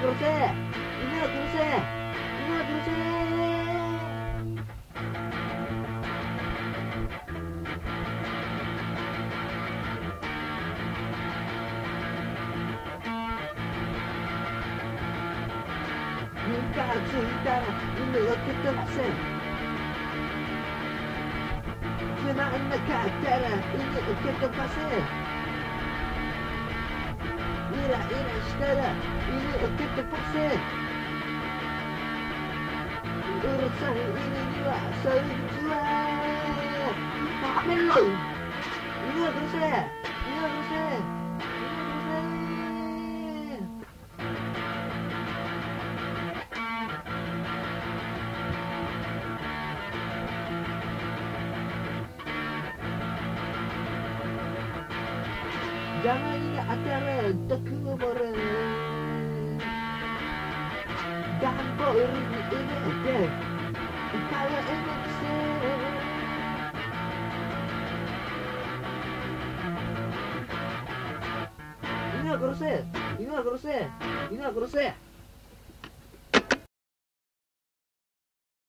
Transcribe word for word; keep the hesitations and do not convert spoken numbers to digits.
殺せ犬は殺せ犬は殺せ民家がついたら犬を蹴飛ばせつまんなかったら犬を蹴飛ばせイライラしたら犬を蹴飛ばせうるさい犬にはそういう物はやめろ犬は殺せ犬は殺せ犬は殺せ邪魔に当たれと曇れ段ボールに入れて帰れなくせ犬は殺せ犬は殺せ犬は殺せ